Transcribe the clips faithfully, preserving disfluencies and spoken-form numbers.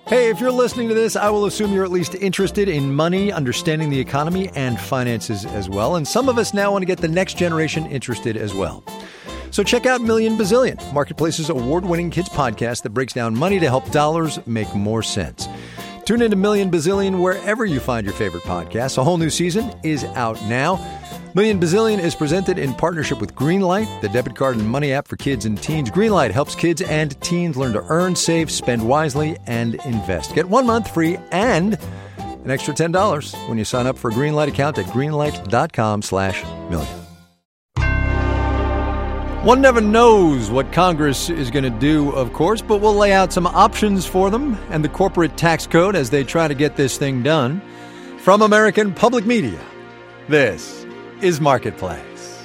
Hey, if you're listening to this, I will assume you're at least interested in money, understanding the economy, and finances as well. And some of us now want to get the next generation interested as well. So check out Million Bazillion, Marketplace's award-winning kids podcast that breaks down money to help dollars make more sense. Tune into Million Bazillion wherever you find your favorite podcasts. A whole new season is out now. Million Bazillion is presented in partnership with Greenlight, the debit card and money app for kids and teens. Greenlight helps kids and teens learn to earn, save, spend wisely, and invest. Get one month free and an extra ten dollars when you sign up for a Greenlight account at greenlight.com slash million. One never knows what Congress is going to do, of course, but we'll lay out some options for them and the corporate tax code as they try to get this thing done. From American Public Media, this is Marketplace.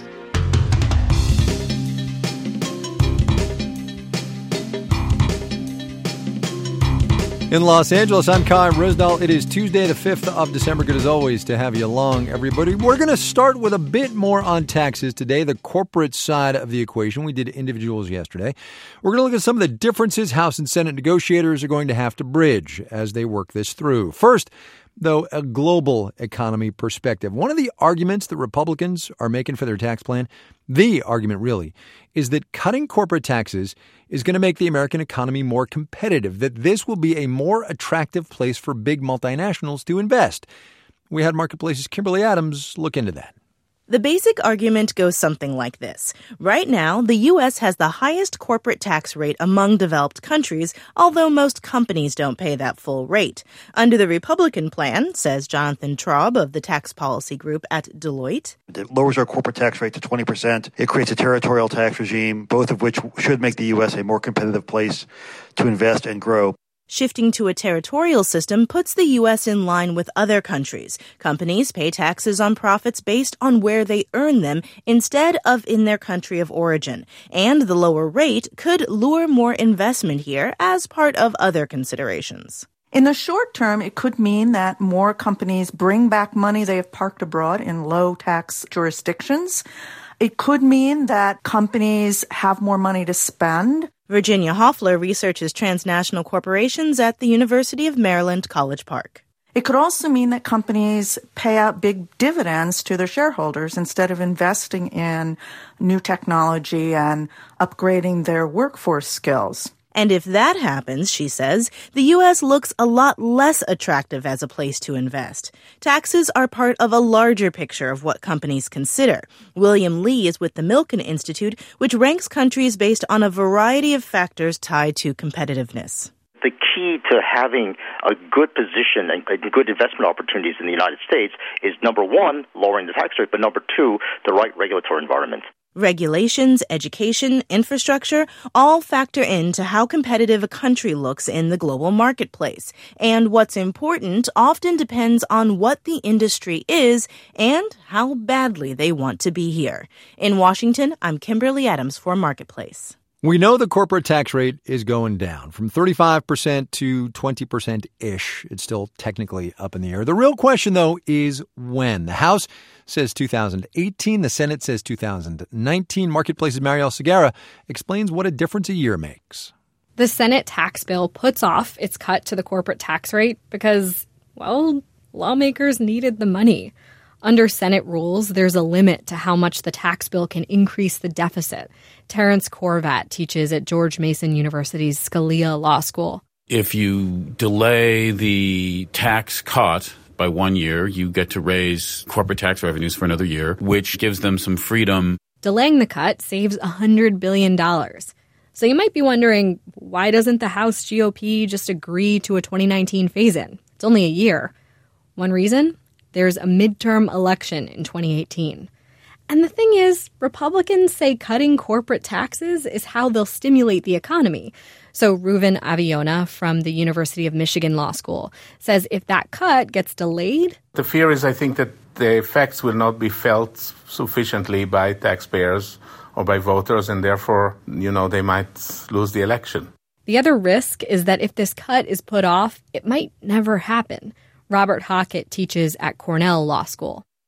In Los Angeles, I'm Kai Rosdahl. It is Tuesday, the fifth of December. Good as always to have you along, everybody. We're going to start with a bit more on taxes today, the corporate side of the equation. We did individuals yesterday. We're going to look at some of the differences House and Senate negotiators are going to have to bridge as they work this through. First, though, a global economy perspective. One of the arguments that Republicans are making for their tax plan, the argument really, is that cutting corporate taxes is going to make the American economy more competitive, that this will be a more attractive place for big multinationals to invest. We had Marketplace's Kimberly Adams look into that. The basic argument goes something like this. Right now, the U S has the highest corporate tax rate among developed countries, although most companies don't pay that full rate. Under the Republican plan, says Jonathan Traub of the Tax Policy Group at Deloitte, it lowers our corporate tax rate to twenty percent. It creates a territorial tax regime, both of which should make the U S a more competitive place to invest and grow. Shifting to a territorial system puts the U S in line with other countries. Companies pay taxes on profits based on where they earn them instead of in their country of origin. And the lower rate could lure more investment here as part of other considerations. In the short term, it could mean that more companies bring back money they have parked abroad in low-tax jurisdictions. It could mean that companies have more money to spend. Virginia Hoffler researches transnational corporations at the University of Maryland, College Park. It could also mean that companies pay out big dividends to their shareholders instead of investing in new technology and upgrading their workforce skills. And if that happens, she says, the U S looks a lot less attractive as a place to invest. Taxes are part of a larger picture of what companies consider. William Lee is with the Milken Institute, which ranks countries based on a variety of factors tied to competitiveness. The key to having a good position and good investment opportunities in the United States is, number one, lowering the tax rate, but number two, the right regulatory environment. Regulations, education, infrastructure all factor into how competitive a country looks in the global marketplace. And what's important often depends on what the industry is and how badly they want to be here. In Washington, I'm Kimberly Adams for Marketplace. We know the corporate tax rate is going down from thirty-five percent to twenty percent-ish. It's still technically up in the air. The real question, though, is when. The House says two thousand eighteen. The Senate says two thousand nineteen. Marketplace's Marielle Segarra explains what a difference a year makes. The Senate tax bill puts off its cut to the corporate tax rate because, well, lawmakers needed the money. Under Senate rules, there's a limit to how much the tax bill can increase the deficit. Terrence Korvat teaches at George Mason University's Scalia Law School. If you delay the tax cut by one year, you get to raise corporate tax revenues for another year, which gives them some freedom. Delaying the cut saves one hundred billion dollars. So you might be wondering, why doesn't the House G O P just agree to a twenty nineteen phase-in? It's only a year. One reason? There's a midterm election in twenty eighteen. And the thing is, Republicans say cutting corporate taxes is how they'll stimulate the economy. So Reuven Aviona from the University of Michigan Law School says if that cut gets delayed... The fear is, I think, that the effects will not be felt sufficiently by taxpayers or by voters, and therefore, you know, they might lose the election. The other risk is that if this cut is put off, it might never happen. Robert Hockett teaches at Cornell Law School.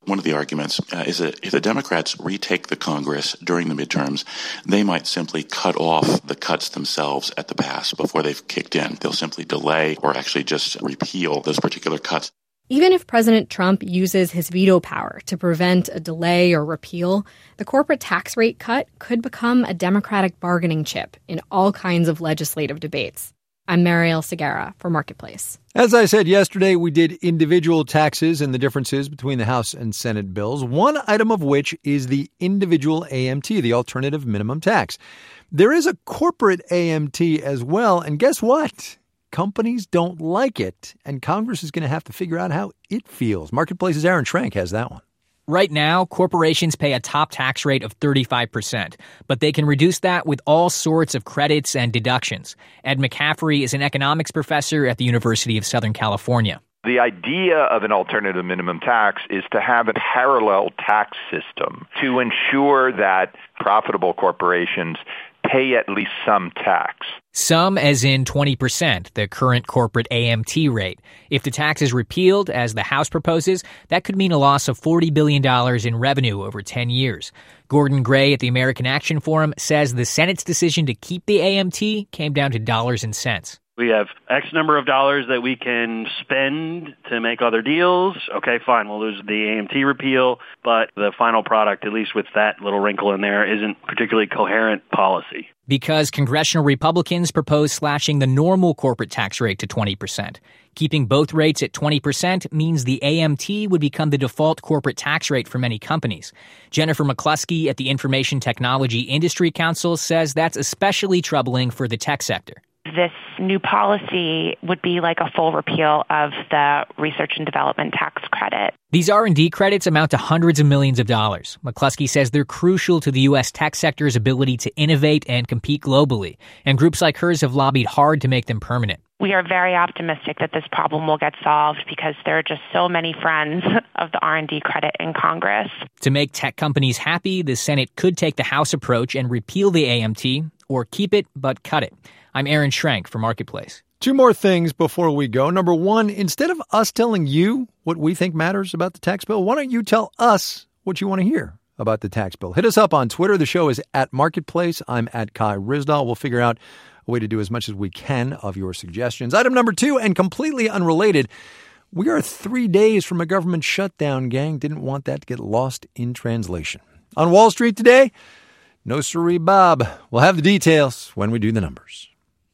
One of the arguments uh, is that if the Democrats retake the Congress during the midterms, they might simply cut off the cuts themselves at the pass before they've kicked in. They'll simply delay or actually just repeal those particular cuts. Even if President Trump uses his veto power to prevent a delay or repeal, the corporate tax rate cut could become a Democratic bargaining chip in all kinds of legislative debates. I'm Mariel Segura for Marketplace. As I said yesterday, we did individual taxes and the differences between the House and Senate bills, one item of which is the individual A M T, the alternative minimum tax. There is a corporate A M T as well, and guess what? Companies don't like it, and Congress is going to have to figure out how it feels. Marketplace's Aaron Schrank has that one. Right now, corporations pay a top tax rate of thirty-five percent, but they can reduce that with all sorts of credits and deductions. Ed McCaffrey is an economics professor at the University of Southern California. The idea of an alternative minimum tax is to have a parallel tax system to ensure that profitable corporations pay at least some tax. Some as in twenty percent, the current corporate A M T rate. If the tax is repealed, as the House proposes, that could mean a loss of forty billion dollars in revenue over ten years. Gordon Gray at the American Action Forum says the Senate's decision to keep the A M T came down to dollars and cents. We have X number of dollars that we can spend to make other deals. Okay, fine, we'll lose the A M T repeal, but the final product, at least with that little wrinkle in there, isn't particularly coherent policy. Because congressional Republicans propose slashing the normal corporate tax rate to twenty percent. Keeping both rates at twenty percent means the A M T would become the default corporate tax rate for many companies. Jennifer McCluskey at the Information Technology Industry Council says that's especially troubling for the tech sector. This new policy would be like a full repeal of the research and development tax credit. These R and D credits amount to hundreds of millions of dollars. McCluskey says they're crucial to the U S tech sector's ability to innovate and compete globally, and groups like hers have lobbied hard to make them permanent. We are very optimistic that this problem will get solved because there are just so many friends of the R and D credit in Congress. To make tech companies happy, the Senate could take the House approach and repeal the A M T, or keep it but cut it. I'm Aaron Schrank for Marketplace. Two more things before we go. Number one, instead of us telling you what we think matters about the tax bill, why don't you tell us what you want to hear about the tax bill? Hit us up on Twitter. The show is at Marketplace. I'm at Kai Ryssdal. We'll figure out a way to do as much as we can of your suggestions. Item number two, and completely unrelated, we are three days from a government shutdown, gang. Didn't want that to get lost in translation. On Wall Street today, no siree, Bob. We'll have the details when we do the numbers.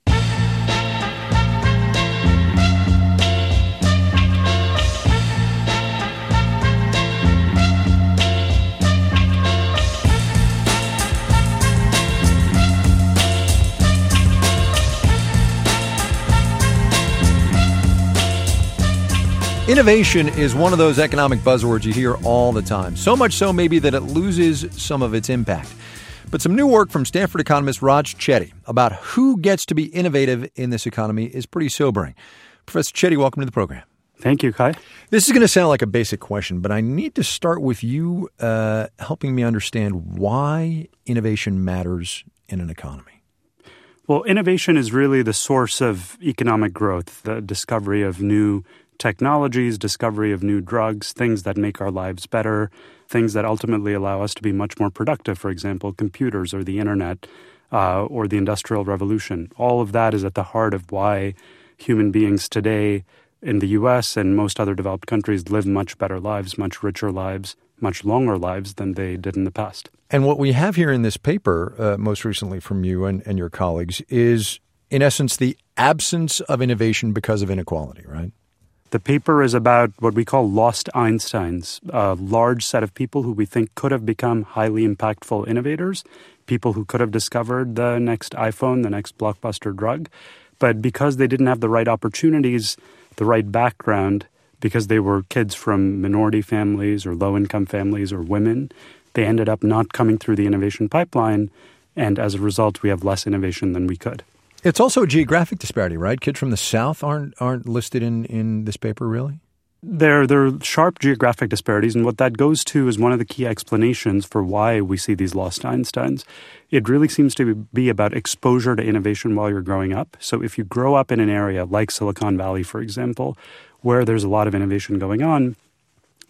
Innovation is one of those economic buzzwords you hear all the time. So much so maybe that it loses some of its impact. But some new work from Stanford economist Raj Chetty about who gets to be innovative in this economy is pretty sobering. Professor Chetty, welcome to the program. Thank you, Kai. This is going to sound like a basic question, but I need to start with you uh, helping me understand why innovation matters in an economy. Well, innovation is really the source of economic growth, the discovery of new technologies, discovery of new drugs, things that make our lives better, things that ultimately allow us to be much more productive, for example, computers or the internet uh, or the Industrial Revolution. All of that is at the heart of why human beings today in the U S and most other developed countries live much better lives, much richer lives, much longer lives than they did in the past. And what we have here in this paper, uh, most recently from you and, and your colleagues, is in essence the absence of innovation because of inequality, right? The paper is about what we call lost Einsteins, a large set of people who we think could have become highly impactful innovators, people who could have discovered the next iPhone, the next blockbuster drug. But because they didn't have the right opportunities, the right background, because they were kids from minority families or low-income families or women, they ended up not coming through the innovation pipeline. And as a result, we have less innovation than we could. It's also a geographic disparity, right? Kids from the South aren't aren't listed in, in this paper, really? There, there are sharp geographic disparities, and what that goes to is one of the key explanations for why we see these lost Einsteins. It really seems to be about exposure to innovation while you're growing up. So if you grow up in an area like Silicon Valley, for example, where there's a lot of innovation going on,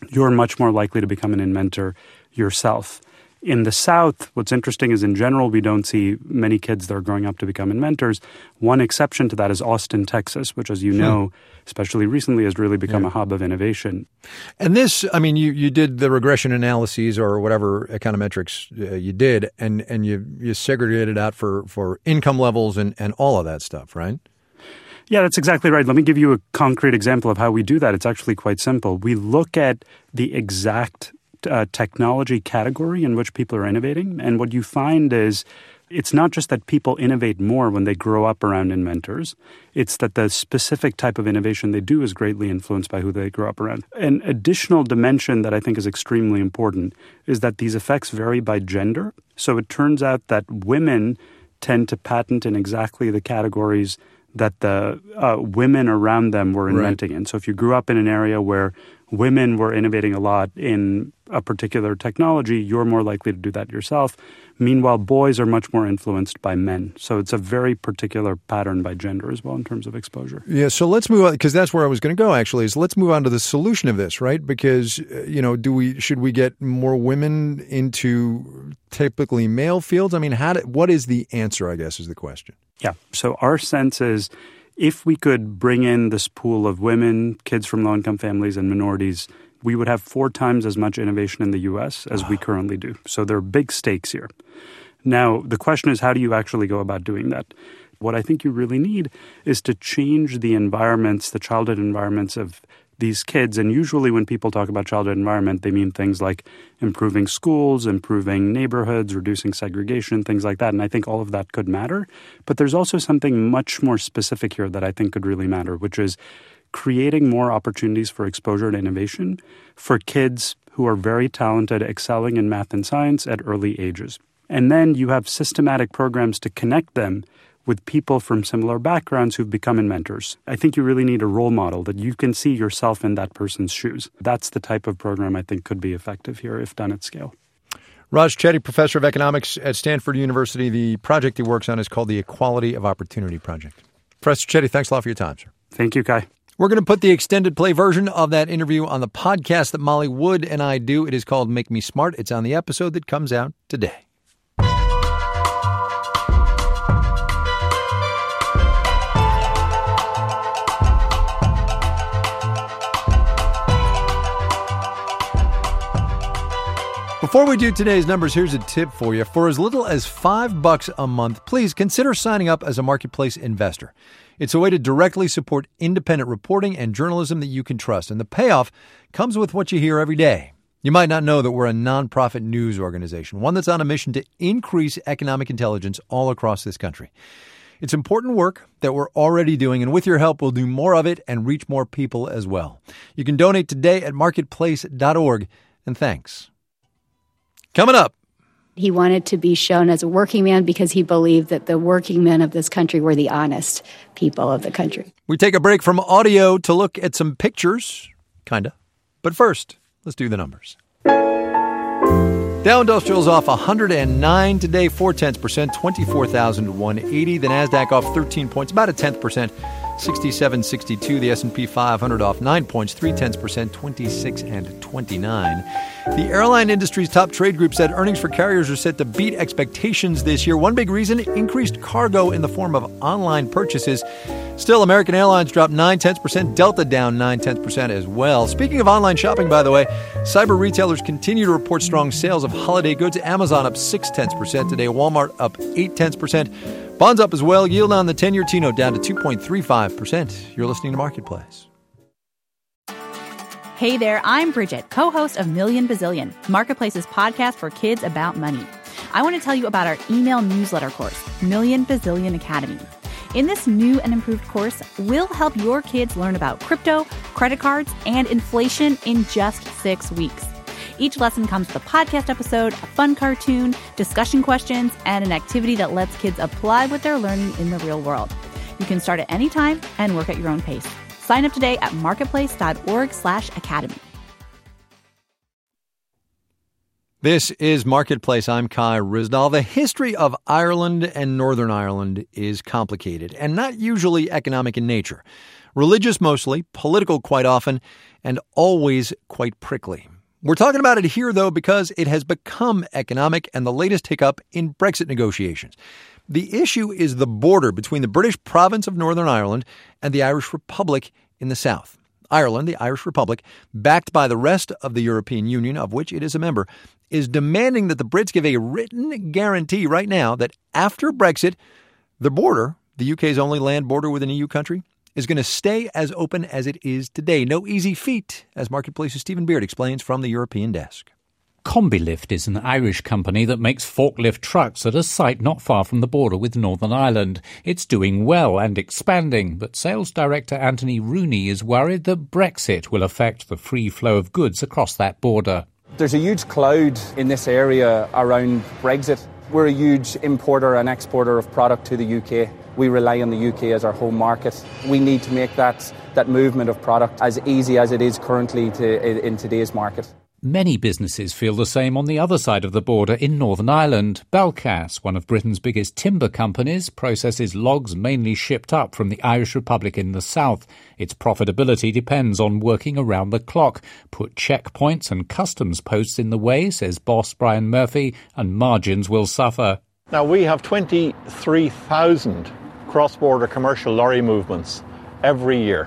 you're much more likely to become an inventor yourself. In the South, what's interesting is in general, we don't see many kids that are growing up to become inventors. One exception to that is Austin, Texas, which, as you know, especially recently, has really become yeah. a hub of innovation. And this, I mean, you, you did the regression analyses or whatever econometrics uh, you did, and, and you, you segregated out for, for income levels and, and all of that stuff, right? Yeah, that's exactly right. Let me give you a concrete example of how we do that. It's actually quite simple. We look at the exact Uh, technology category in which people are innovating. And what you find is it's not just that people innovate more when they grow up around inventors. It's that the specific type of innovation they do is greatly influenced by who they grow up around. An additional dimension that I think is extremely important is that these effects vary by gender. So it turns out that women tend to patent in exactly the categories that the uh, women around them were inventing right. in. So if you grew up in an area where women were innovating a lot in a particular technology, you're more likely to do that yourself. Meanwhile, boys are much more influenced by men. So it's a very particular pattern by gender as well in terms of exposure. Yeah, so let's move on, because that's where I was going to go, actually, is let's move on to the solution of this, right? Because, you know, do we should we get more women into typically male fields? I mean, how do, what is the answer, I guess, is the question. Yeah, so our sense is if we could bring in this pool of women, kids from low-income families, and minorities, we would have four times as much innovation in the U S as we currently do. So there are big stakes here. Now, the question is, how do you actually go about doing that? What I think you really need is to change the environments, the childhood environments of these kids. And usually when people talk about childhood environment, they mean things like improving schools, improving neighborhoods, reducing segregation, things like that. And I think all of that could matter. But there's also something much more specific here that I think could really matter, which is creating more opportunities for exposure and innovation for kids who are very talented, excelling in math and science at early ages. And then you have systematic programs to connect them with people from similar backgrounds who've become inventors. I think you really need a role model that you can see yourself in that person's shoes. That's the type of program I think could be effective here if done at scale. Raj Chetty, professor of economics at Stanford University. The project he works on is called the Equality of Opportunity Project. Professor Chetty, thanks a lot for your time, sir. Thank you, Kai. We're going to put the extended play version of that interview on the podcast that Molly Wood and I do. It is called Make Me Smart. It's on the episode that comes out today. Before we do today's numbers, here's a tip for you. For as little as five bucks a month, please consider signing up as a Marketplace investor. It's a way to directly support independent reporting and journalism that you can trust. And the payoff comes with what you hear every day. You might not know that we're a nonprofit news organization, one that's on a mission to increase economic intelligence all across this country. It's important work that we're already doing, and with your help, we'll do more of it and reach more people as well. You can donate today at marketplace dot org, and thanks. Coming up. He wanted to be shown as a working man because he believed that the working men of this country were the honest people of the country. We take a break from audio to look at some pictures, kind of. But first, let's do the numbers. Dow Industrial's off one hundred nine today, four tenths percent, twenty-four thousand one hundred eighty. The Nasdaq off thirteen points, about a tenth percent, sixty-seven sixty-two. The S and P five hundred off nine points, three tenths percent, twenty-six and twenty-nine. The airline industry's top trade group said earnings for carriers are set to beat expectations this year. One big reason, increased cargo in the form of online purchases. Still, American Airlines dropped nine tenths percent, Delta down nine tenths percent as well. Speaking of online shopping, by the way, cyber retailers continue to report strong sales of holiday goods. Amazon up six tenths percent today, Walmart up eight tenths percent. Bonds up as well. Yield on the ten-year T-note down to two point three five percent. You're listening to Marketplace. Hey there, I'm Bridget, co-host of Million Bazillion, Marketplace's podcast for kids about money. I want to tell you about our email newsletter course, Million Bazillion Academy. In this new and improved course, we'll help your kids learn about crypto, credit cards, and inflation in just six weeks. Each lesson comes with a podcast episode, a fun cartoon, discussion questions, and an activity that lets kids apply what they're learning in the real world. You can start at any time and work at your own pace. Sign up today at marketplace dot org slash academy. This is Marketplace. I'm Kai Ryssdal. The history of Ireland and Northern Ireland is complicated and not usually economic in nature. Religious mostly, political quite often, and always quite prickly. We're talking about it here, though, because it has become economic and the latest hiccup in Brexit negotiations. The issue is the border between the British province of Northern Ireland and the Irish Republic in the south. Ireland, the Irish Republic, backed by the rest of the European Union, of which it is a member, is demanding that the Brits give a written guarantee right now that after Brexit, the border, the U K's only land border with an E U country, is going to stay as open as it is today. No easy feat, as Marketplace's Stephen Beard explains from the European desk. Combilift is an Irish company that makes forklift trucks at a site not far from the border with Northern Ireland. It's doing well and expanding, but sales director Anthony Rooney is worried that Brexit will affect the free flow of goods across that border. There's a huge cloud in this area around Brexit. We're a huge importer and exporter of product to the U K. We rely on the U K as our home market. We need to make that, that movement of product as easy as it is currently to, in today's market. Many businesses feel the same on the other side of the border in Northern Ireland. Balcas, one of Britain's biggest timber companies, processes logs mainly shipped up from the Irish Republic in the south. Its profitability depends on working around the clock. Put checkpoints and customs posts in the way, says boss Brian Murphy, and margins will suffer. Now, we have twenty-three thousand cross-border commercial lorry movements every year.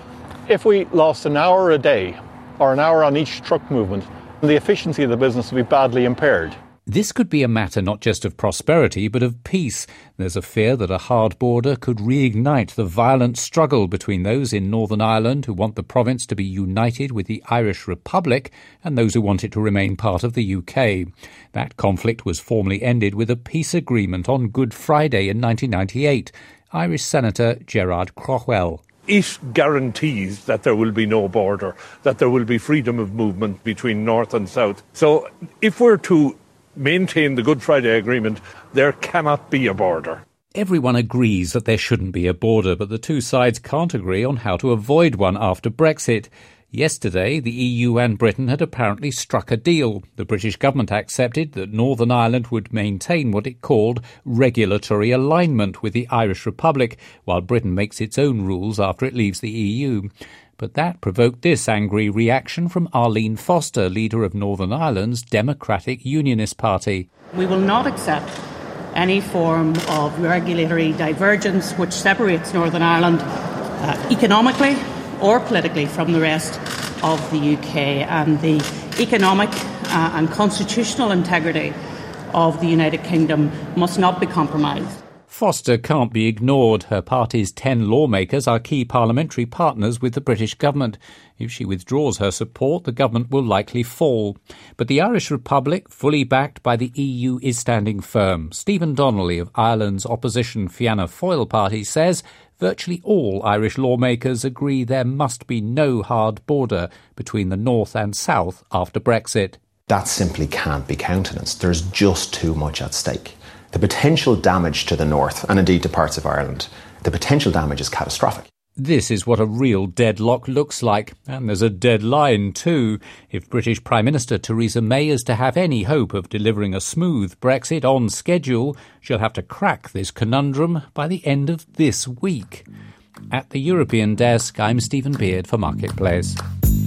If we lost an hour a day, or an hour on each truck movement, the efficiency of the business will be badly impaired. This could be a matter not just of prosperity, but of peace. There's a fear that a hard border could reignite the violent struggle between those in Northern Ireland who want the province to be united with the Irish Republic and those who want it to remain part of the U K. That conflict was formally ended with a peace agreement on Good Friday in nineteen ninety-eight. Irish Senator Gerard Craughwell. It guarantees that there will be no border, that there will be freedom of movement between North and South. So if we're to maintain the Good Friday Agreement, there cannot be a border. Everyone agrees that there shouldn't be a border, but the two sides can't agree on how to avoid one after Brexit. Yesterday, the E U and Britain had apparently struck a deal. The British government accepted that Northern Ireland would maintain what it called regulatory alignment with the Irish Republic, while Britain makes its own rules after it leaves the E U. But that provoked this angry reaction from Arlene Foster, leader of Northern Ireland's Democratic Unionist Party. We will not accept any form of regulatory divergence which separates Northern Ireland uh, economically or politically from the rest of the U K, and the economic uh, and constitutional integrity of the United Kingdom must not be compromised. Foster can't be ignored. Her party's ten lawmakers are key parliamentary partners with the British government. If she withdraws her support, the government will likely fall. But the Irish Republic, fully backed by the E U, is standing firm. Stephen Donnelly of Ireland's opposition Fianna Fáil party says virtually all Irish lawmakers agree there must be no hard border between the north and south after Brexit. That simply can't be countenanced. There's just too much at stake. The potential damage to the north, and indeed to parts of Ireland, the potential damage is catastrophic. This is what a real deadlock looks like. And there's a deadline too. If British Prime Minister Theresa May is to have any hope of delivering a smooth Brexit on schedule, she'll have to crack this conundrum by the end of this week. At the European desk, I'm Stephen Beard for Marketplace.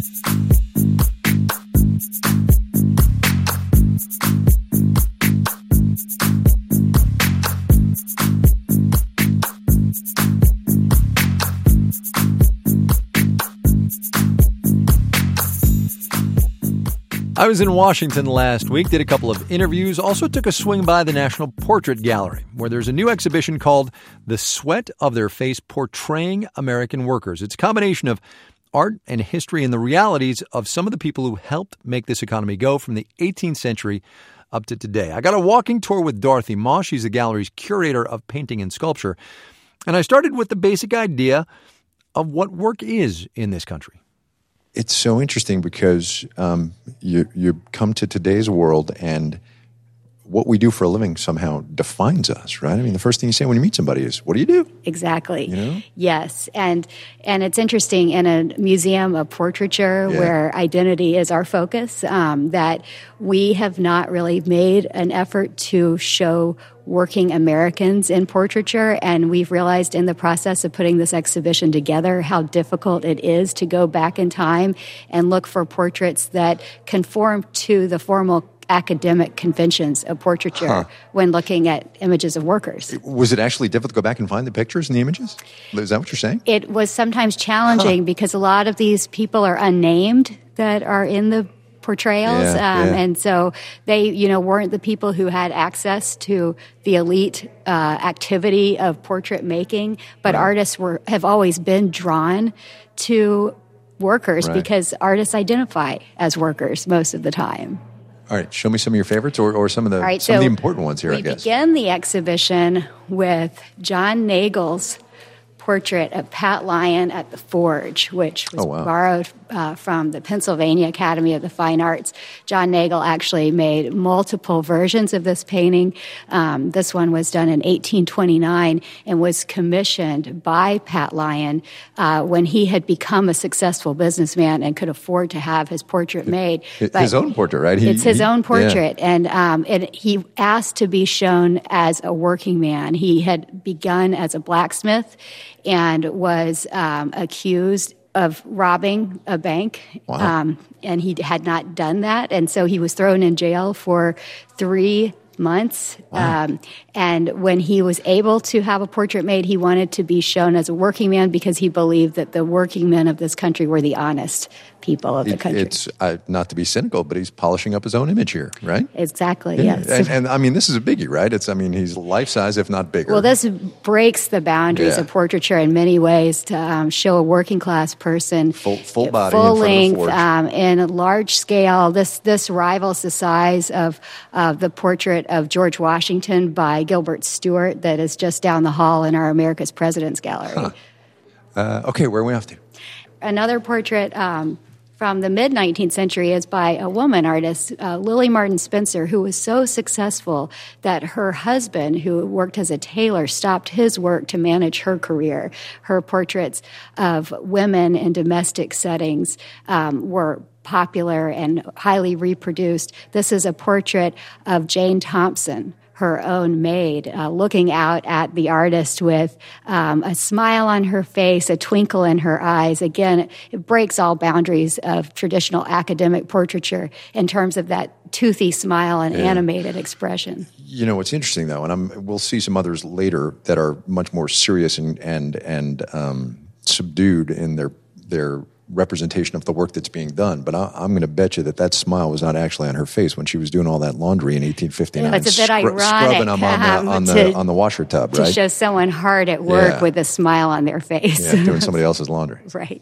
I was in Washington last week, did a couple of interviews, also took a swing by the National Portrait Gallery, where there's a new exhibition called The Sweat of Their Face Portraying American Workers. It's a combination of art and history and the realities of some of the people who helped make this economy go from the eighteenth century up to today. I got a walking tour with Dorothy Moss. She's the gallery's curator of painting and sculpture. And I started with the basic idea of what work is in this country. It's so interesting because um, you you come to today's world, and what we do for a living somehow defines us, right? I mean, the first thing you say when you meet somebody is, what do you do? Exactly. You know? Yes. And and it's interesting in a museum of portraiture Yeah. where identity is our focus, um, that we have not really made an effort to show working Americans in portraiture. And we've realized in the process of putting this exhibition together how difficult it is to go back in time and look for portraits that conform to the formal academic conventions of portraiture Huh. when looking at images of workers. Was it actually difficult to go back and find the pictures and the images? Is that what you're saying? It was sometimes challenging because a lot of these people are unnamed that are in the portrayals. Yeah, um, yeah. And so they, you know, weren't the people who had access to the elite uh, activity of portrait making, but Right. artists were have always been drawn to workers Right. because artists identify as workers most of the time. All right, show me some of your favorites or, or some of the All right, some of so the important ones here, we I guess. begin the exhibition with John Nagel's portrait of Pat Lyon at the Forge, which was Oh, wow. borrowed uh, from the Pennsylvania Academy of the Fine Arts. John Nagel actually made multiple versions of this painting. Um, this one was done in eighteen twenty-nine and was commissioned by Pat Lyon uh, when he had become a successful businessman and could afford to have his portrait made. His But own portrait, right? He- it's his he- own yeah. portrait. And um, it, he asked to be shown as a working man. He had begun as a blacksmith and was um, accused of robbing a bank. Wow. Um, and he had not done that. And so he was thrown in jail for three months. Wow. Um, and when he was able to have a portrait made, he wanted to be shown as a working man because he believed that the working men of this country were the honest people of the It- country. it's uh, not to be cynical, but he's polishing up his own image here, right? Exactly, Yeah. yes. And, and I mean, this is a biggie, right? It's, I mean, he's life size, if not bigger. Well, this breaks the boundaries Yeah. of portraiture in many ways to um, show a working class person full, full body, full in front length of the forge. um, in a large scale. This this rivals the size of uh, the portrait of George Washington by Gilbert Stuart that is just down the hall in our America's Presidents Gallery. Huh. Uh, okay, where are we off to? Another portrait um, from the mid-nineteenth century is by a woman artist, uh, Lily Martin Spencer, who was so successful that her husband, who worked as a tailor, stopped his work to manage her career. Her portraits of women in domestic settings um, were popular and highly reproduced. This is a portrait of Jane Thompson, her own maid, uh, looking out at the artist with um, a smile on her face, a twinkle in her eyes. Again, it, it breaks all boundaries of traditional academic portraiture in terms of that toothy smile and Yeah. animated expression. You know, what's interesting, though, and I'm, we'll see some others later that are much more serious and and and um, subdued in their their representation of the work that's being done. But I, I'm going to bet you that that smile was not actually on her face when she was doing all that laundry in eighteen fifty-nine. Yeah, it's a bit scrub- ironic, Scrubbing them on the, um, on the, to- on the washer tub, To right? show someone hard at work Yeah. with a smile on their face. Yeah, doing somebody else's laundry. Right.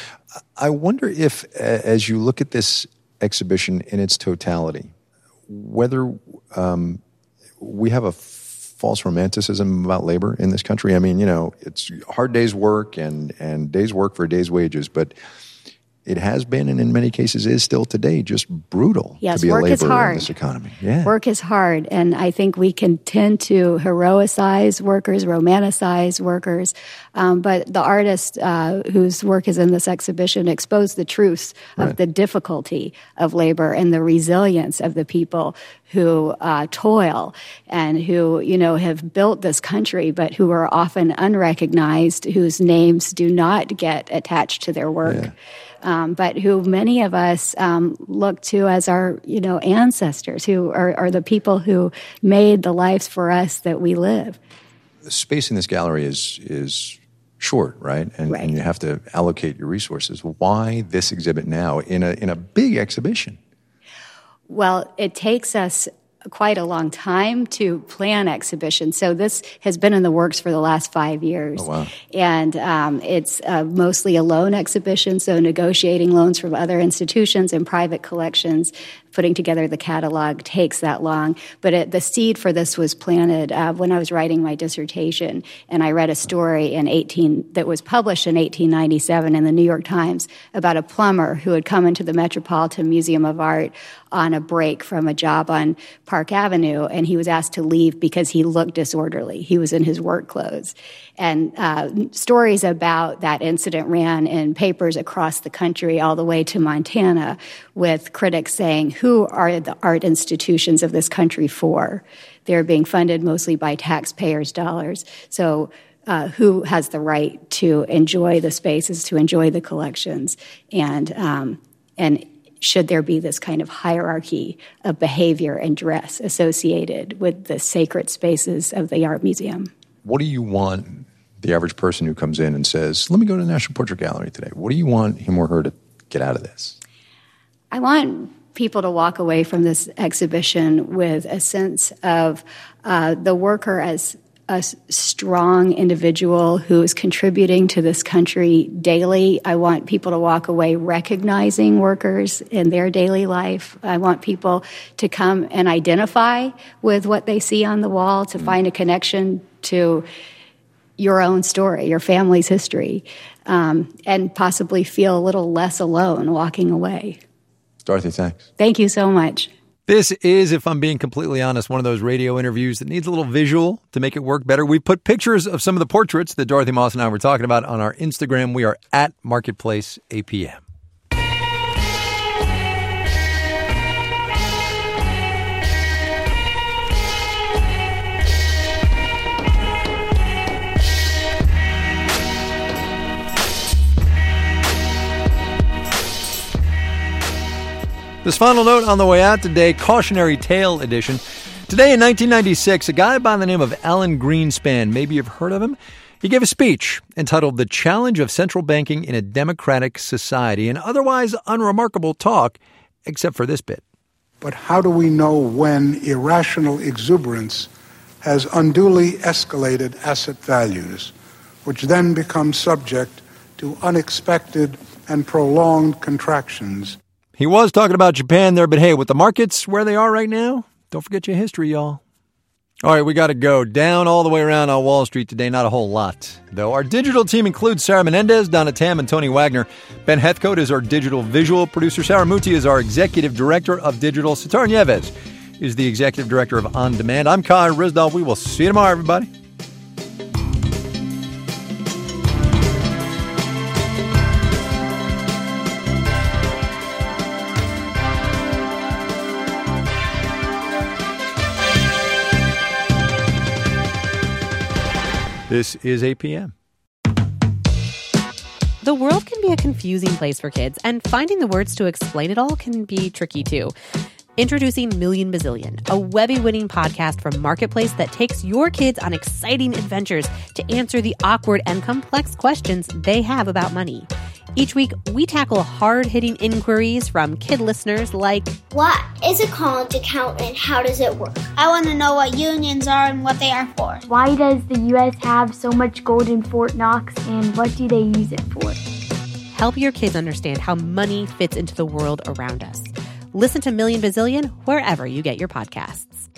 I wonder if, a- as you look at this exhibition in its totality, whether um, we have a false romanticism about labor in this country. I mean, you know, it's hard days work and, and days work for days wages, but it has been, and in many cases is still today, just brutal Yes, to be a work is laborer in hard. this economy. Yeah. Work is hard, and I think we can tend to heroicize workers, romanticize workers, um, but the artist uh, whose work is in this exhibition expose the truths of Right. the difficulty of labor and the resilience of the people who uh, toil and who, you know, have built this country, but who are often unrecognized, whose names do not get attached to their work. Yeah. Um, but who many of us um, look to as our, you know, ancestors, who are, are the people who made the lives for us that we live. The space in this gallery is is short, right? And, Right. and you have to allocate your resources. Why this exhibit now in a in a big exhibition? Well, it takes us quite a long time to plan exhibitions. So this has been in the works for the last five years. Oh, wow. And um, it's uh, mostly a loan exhibition, so negotiating loans from other institutions and private collections putting together the catalog takes that long. But it, the seed for this was planted uh, when I was writing my dissertation, and I read a story in eighteen that was published in eighteen ninety-seven in the New York Times about a plumber who had come into the Metropolitan Museum of Art on a break from a job on Park Avenue, and he was asked to leave because he looked disorderly. He was in his work clothes. And uh, stories about that incident ran in papers across the country all the way to Montana, with critics saying, who are the art institutions of this country for? They're being funded mostly by taxpayers' dollars. So uh, who has the right to enjoy the spaces, to enjoy the collections? And um, and should there be this kind of hierarchy of behavior and dress associated with the sacred spaces of the art museum? What do you want the average person who comes in and says, let me go to the National Portrait Gallery today? What do you want him or her to get out of this? I want people to walk away from this exhibition with a sense of uh, the worker as a strong individual who is contributing to this country daily. I want people to walk away recognizing workers in their daily life. I want people to come and identify with what they see on the wall, to find a connection to your own story, your family's history, um, and possibly feel a little less alone walking away. Dorothy, thanks. Thank you so much. This is, if I'm being completely honest, one of those radio interviews that needs a little visual to make it work better. We put pictures of some of the portraits that Dorothy Moss and I were talking about on our Instagram. We are at Marketplace A P M. This final note on the way out today, cautionary tale edition. Today in nineteen ninety-six, a guy by the name of Alan Greenspan, maybe you've heard of him, he gave a speech entitled The Challenge of Central Banking in a Democratic Society, an otherwise unremarkable talk, except for this bit. But how do we know when irrational exuberance has unduly escalated asset values, which then become subject to unexpected and prolonged contractions? He was talking about Japan there, but hey, with the markets where they are right now, don't forget your history, y'all. All right, we got to go down all the way around on Wall Street today. Not a whole lot, though. Our digital team includes Sarah Menendez, Donna Tam, and Tony Wagner. Ben Heathcote is our digital visual producer. Sarah Muti is our executive director of digital. Sitar Nieves is the executive director of On Demand. I'm Kai Ryssdal. We will see you tomorrow, everybody. This is A P M. The world can be a confusing place for kids, and finding the words to explain it all can be tricky too. Introducing Million Bazillion, a Webby-winning podcast from Marketplace that takes your kids on exciting adventures to answer the awkward and complex questions they have about money. Each week, we tackle hard-hitting inquiries from kid listeners like, what is a college account and how does it work? I want to know what unions are and what they are for. Why does the U S have so much gold in Fort Knox, and what do they use it for? Help your kids understand how money fits into the world around us. Listen to Million Bazillion wherever you get your podcasts.